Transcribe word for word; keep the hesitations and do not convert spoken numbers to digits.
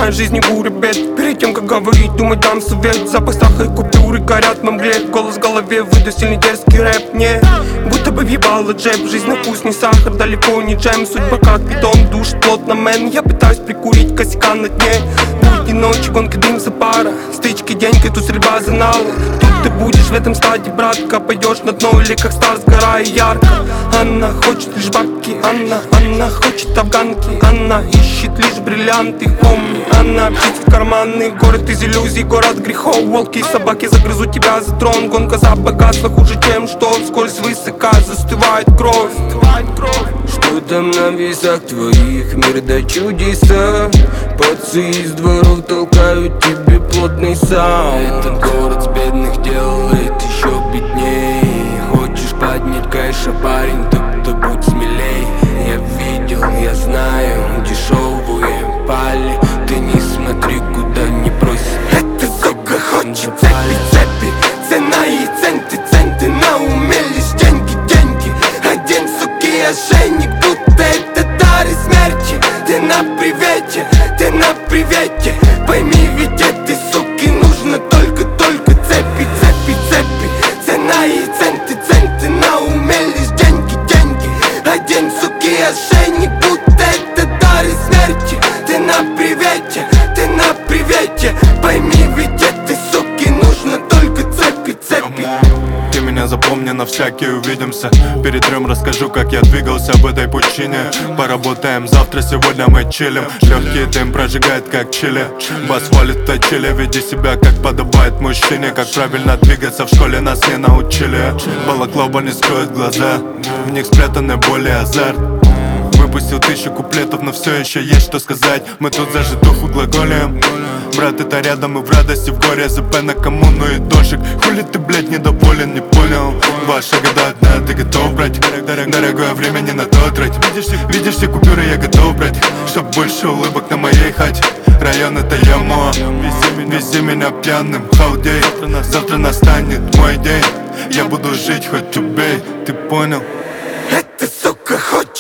моей жизни буря бед. Перед тем, как говорить, думать, дам совет. Запах сахара и купюры горят на мгле. Голос в голове, выйду сильный дерзкий рэп. Не, будто бы въебала джеб. Жизнь на вкус не сахар, далеко не джем. Судьба как питон, душ плотно, мэн. Я пытаюсь прикурить косяка на дне. Будни ночи, гонка, дым за пара. Стычки, деньги, тут стрельба за налы. Тут ты будешь в этом стадии, братка. Пойдешь на дно или как стар, сгорая ярко. Она хочет лишь бабки, она, она хочет афганки. Она ищет лишь бриллианты, помни. Она птица в карманы, город из иллюзий, город грехов. Волки и собаки загрызут тебя за трон. Гонка за богатство хуже, чем что. Вскользь высока застывает кровь, застывает кровь. Что там на весах твоих, мир да чудеса? Пацы из дворов толкают тебе плотный саунд. Этот город с бедных делает еще бедней. Хочешь поднять кэша, парень, то, то будь смелей. Я видел, я знаю, дешевые пали. Ты не смотри, куда не просит. Эта сука хочет цепи, цепи. Цена и центы, центы. На уме лишь деньги, деньги. Один, суки, ошейник, будто это дары смерти. Ты на привете, ты на привете. Пойми, ведь этой суки нужно только, только цепи, цепи, цепи. Цена и центы, центы. На уме лишь деньги, деньги. Один, суки, ошейник, будто это дары смерти. Ты на привете, ты на привете. Пойми, ведь этой суки нужно только цепи, цепи. Ты меня запомни, на всякий увидимся. Перед трем расскажу, как я двигался в этой пучине. Поработаем завтра, сегодня мы чилим. Легкий дым прожигает, как чили. Бас валит в точиле, веди себя, как подобает мужчине. Как правильно двигаться в школе нас не научили. Балаклава не скроет глаза, в них спрятаны боли и азарт. Выпустил тысячу куплетов, но все еще есть что сказать. Мы тут за житуху глаголем. Брат, это рядом и в радости, в горе. ЗП на коммуну и дожик. Хули ты, блядь, недоволен, не понял? Ваши года одна, ты готов брать? Дорог, дорогое время не на то трать. Видишь, видишь все купюры, я готов брать. Чтоб больше улыбок на моей хате. Район это ямо. Вези меня пьяным, халдей. Завтра настанет мой день. Я буду жить, хоть убей, ты понял? Эта сука хочет